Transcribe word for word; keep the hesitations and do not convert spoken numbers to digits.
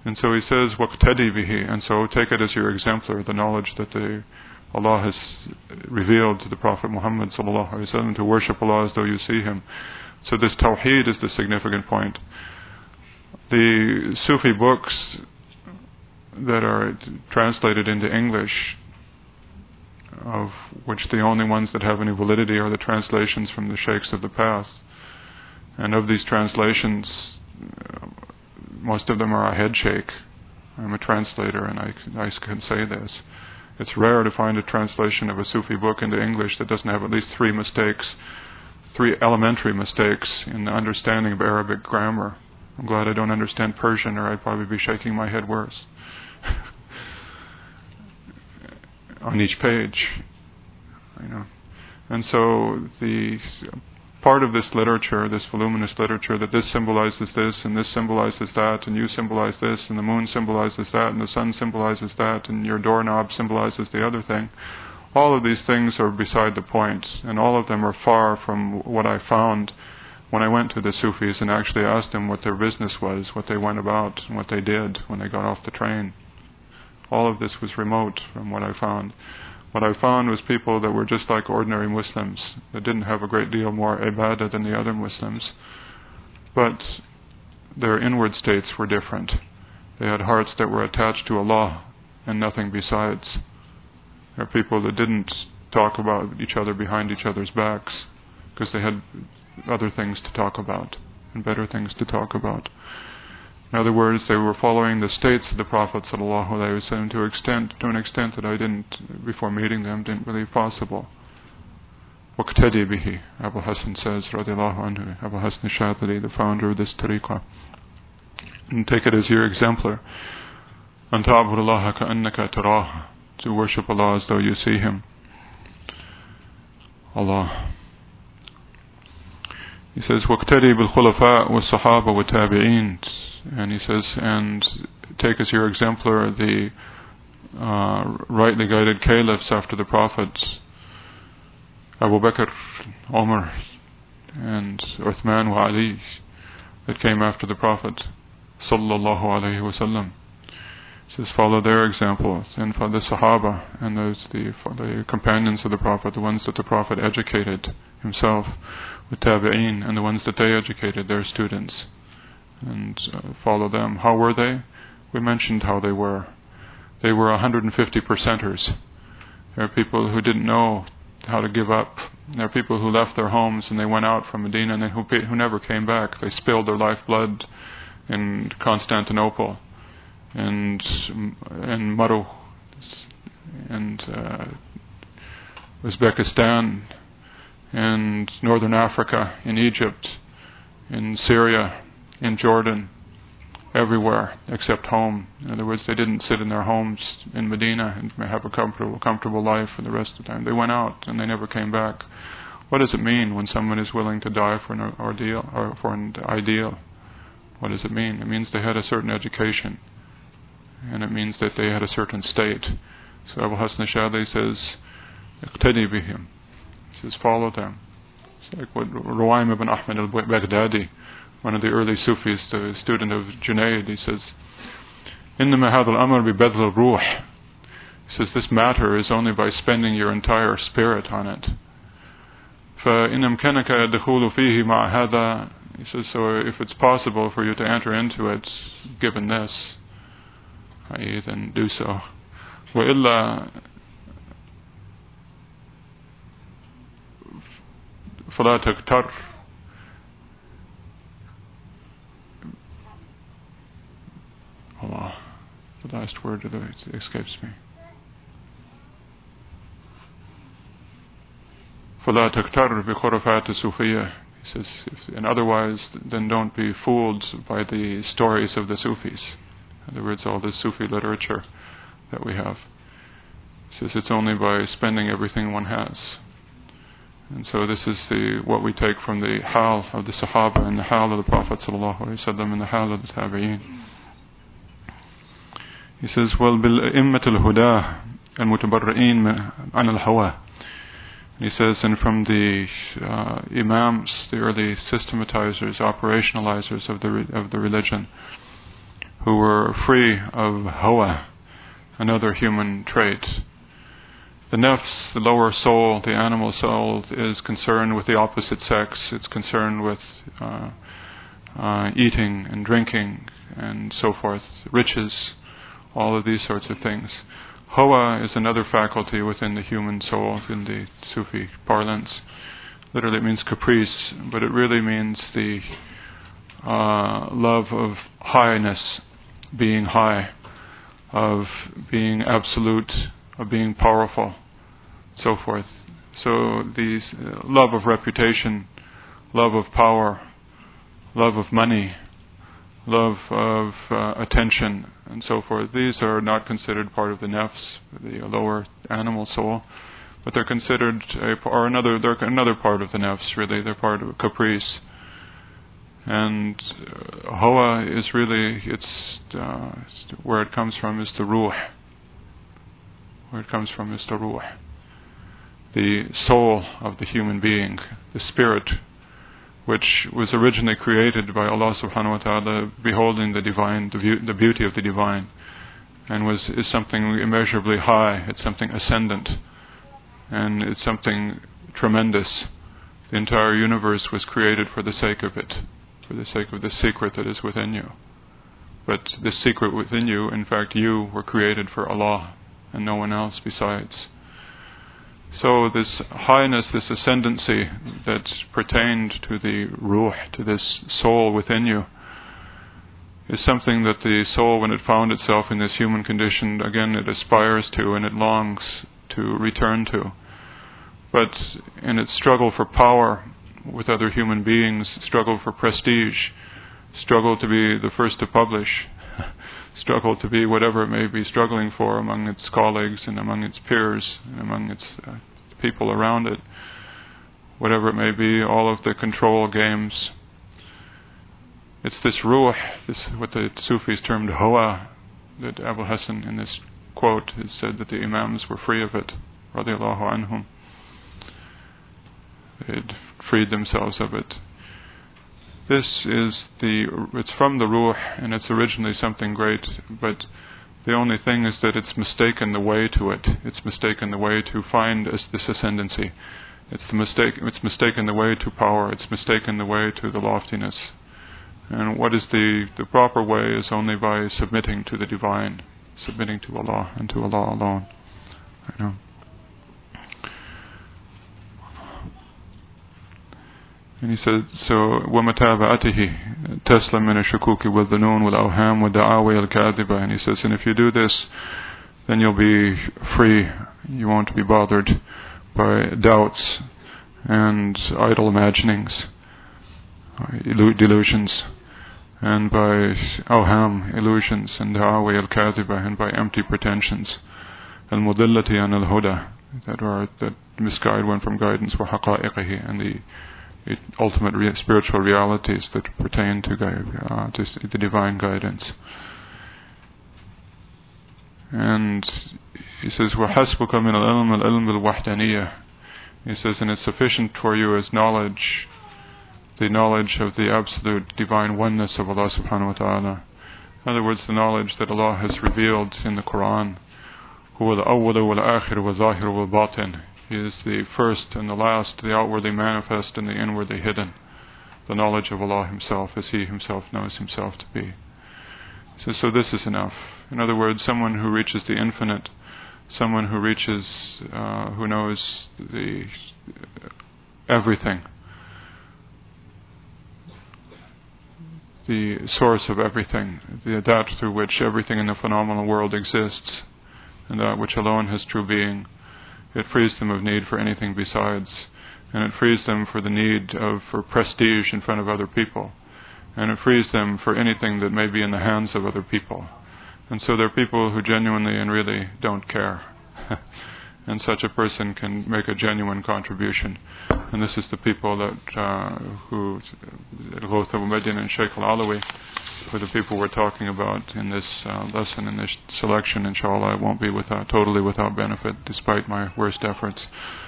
And so he says, وَاقْتَدِي بِهِ, and so take it as your exemplar, the knowledge that the, Allah has revealed to the Prophet Muhammad sallallahu alaihi wasallam, to worship Allah as though you see Him. So this Tawheed is the significant point. The Sufi books that are translated into English, of which the only ones that have any validity are the translations from the sheikhs of the past. And of these translations, most of them are a head sheikh. I'm a translator and I, I can say this. It's rare to find a translation of a Sufi book into English that doesn't have at least three mistakes, three elementary mistakes in the understanding of Arabic grammar. I'm glad I don't understand Persian, or I'd probably be shaking my head worse. On each page, you know. And so the part of this literature, this voluminous literature, that this symbolizes this, and this symbolizes that, and you symbolize this, and the moon symbolizes that, and the sun symbolizes that, and your doorknob symbolizes the other thing. All of these things are beside the point, and all of them are far from what I found when I went to the Sufis and actually asked them what their business was, what they went about, and what they did when they got off the train. All of this was remote from what I found. What I found was people that were just like ordinary Muslims, that didn't have a great deal more ibadah than the other Muslims, but their inward states were different. They had hearts that were attached to Allah and nothing besides. There are people that didn't talk about each other behind each other's backs because they had other things to talk about and better things to talk about. In other words, they were following the states of the Prophet ﷺ to extent, to an extent that I didn't, before meeting them, didn't believe possible. وَاقْتَدِي بِهِ, Abu Hassan says, radiallahu anhu, Abu Hassan Shadili, the founder of this tariqah. And take it as your exemplar. أَن تَعْبُدَ اللَّهَ كَأَنَّكَ تَرَاهُ, to worship Allah as though you see Him. Allah. He says, وَاقْتَدِي بِالْخُلَفَاءِ وَالصَّحَابَةِ وَالتَّابِعِينَ, and he says, and take as your exemplar the uh, rightly guided caliphs after the prophets, Abu Bakr, Umar, and Uthman wa Ali, that came after the Prophet sallallahu alaihi wasallam. He says, follow their example, and follow the Sahaba, and those the, the companions of the Prophet, the ones that the Prophet educated himself, with Tabi'een, and the ones that they educated their students, and uh, follow them. How were they? We mentioned how they were. They were one hundred fifty percenters. There are people who didn't know how to give up. There are people who left their homes and they went out from Medina and then who, who never came back. They spilled their lifeblood in Constantinople and in Maru and uh, Uzbekistan and Northern Africa, in Egypt, in Syria, in Jordan, everywhere except home. In other words, they didn't sit in their homes in Medina and have a comfortable, comfortable life for the rest of the time. They went out and they never came back. What does it mean when someone is willing to die for an ordeal or for an ideal? What does it mean? It means they had a certain education, and it means that they had a certain state. So Abu Hassan Shadili says, "Iqtadi bihim." He says, follow them. It's like what Ruwaym ibn Ahmed al-Baghdadi, one of the early Sufis, the student of Junayd, he says, إِنَّمَا هَذَا الْأَمْرُ بِبَذْلِ الرُّوحِ. He says, this matter is only by spending your entire spirit on it. فَإِنْ أَمْكَنَكَ الدُّخُولُ فِيهِ مَعَ هَذَا. He says, so if it's possible for you to enter into it, given this, that is, then do so. وَإِلَّا فَلَا تَغْتَرْ. Allah, the last word of it escapes me. فَلَا تَغْتَرْ بِخُرَفَاتِ الصُّوفِيَّةِ. He says, if, and otherwise, then don't be fooled by the stories of the Sufis. In other words, all this Sufi literature that we have. He says it's only by spending everything one has. And so this is the what we take from the hal of the Sahaba and the hal of the Prophet ﷺ and the hal of the Tabi'een. He says, well, بِالْإِمَّةِ الْهُدَى الْمُتَبَرِّئِينَ عَنَ الْهَوَى. He says, and from the uh, imams, the early systematizers, operationalizers of the re- of the religion, who were free of hawa, another human trait. The nafs, the lower soul, the animal soul, is concerned with the opposite sex. It's concerned with uh, uh, eating and drinking and so forth, riches, all of these sorts of things. Hawa is another faculty within the human soul, in the Sufi parlance. Literally it means caprice, but it really means the uh, love of highness, being high, of being absolute, of being powerful, so forth. So these uh, love of reputation, love of power, love of money, love of uh, attention, and so forth. These are not considered part of the nafs, the lower animal soul, but they're considered a, or another. They're another part of the nafs. Really, they're part of caprice. And uh, hawa is really, it's uh, where it comes from is the ruh. Where it comes from is the ruh, the soul of the human being, the spirit, which was originally created by Allah subhanahu wa ta'ala, beholding the divine, the, view, the beauty of the divine, and was is something immeasurably high. It's something ascendant, and it's something tremendous. The entire universe was created for the sake of it, for the sake of the secret that is within you. But this secret within you, in fact, you were created for Allah and no one else besides. So this highness, this ascendancy that pertained to the ruh, to this soul within you, is something that the soul, when it found itself in this human condition, again it aspires to and it longs to return to. But in its struggle for power with other human beings, struggle for prestige, struggle to be the first to publish, struggle to be whatever it may be struggling for among its colleagues and among its peers and among its uh, people around it, whatever it may be, all of the control games. It's this ruh, this what the Sufis termed hawa, that Abu Hassan in this quote has said that the Imams were free of it, radiallahu anhum. They had freed themselves of it. This is the, it's from the ruh, and it's originally something great, but the only thing is that it's mistaken the way to it. It's mistaken the way to find this ascendancy. It's the mistake. It's mistaken the way to power. It's mistaken the way to the loftiness. And what is the the proper way is only by submitting to the divine, submitting to Allah and to Allah alone. I know. And he said, so وَمَتَابَعَتِهِ تَسْلَمْ مِنَ الشُّكُوكِ وَالظُّنُونِ وَالْأَوْهَامِ وَالدَّعَاوِي الْكَاذِبَةِ. And he says, and if you do this, then you'll be free. You won't be bothered by doubts and idle imaginings, delusions, and by awham, illusions, and da'awi al-kadhiba, and by empty pretensions, al-mudillati an al-huda, that are that misguide one from guidance, wa haqa'iqihi, and the It, ultimate re- spiritual realities that pertain to, uh, to the divine guidance. And he says, وَحَسْبُكَ مِنَ الْعِلْمِ الْعِلْمِ الْوَحْدَانِيَّةِ. He says, and it's sufficient for you as knowledge, the knowledge of the absolute divine oneness of Allah subhanahu wa ta'ala. In other words, the knowledge that Allah has revealed in the Quran. هُوَ الْأَوَّلُ وَالْآخِرُ وَالظَّاهِرُ وَالْبَاطِنُ. He is the first and the last, the outwardly manifest and the inwardly hidden. The knowledge of Allah Himself as He Himself knows Himself to be. So, so this is enough. In other words, someone who reaches the infinite, someone who reaches, uh, who knows the uh, everything, the source of everything, the that through which everything in the phenomenal world exists, and that which alone has true being. It frees them of need for anything besides, and it frees them for the need of for prestige in front of other people, and it frees them for anything that may be in the hands of other people. And so there are people who genuinely and really don't care, and such a person can make a genuine contribution. And this is the people that uh, who Al-Ghawth al-Mubayyin and Shaykh al-Alawi, for the people we're talking about in this uh, lesson, in this selection. Inshallah, it won't be without, totally without benefit, despite my worst efforts.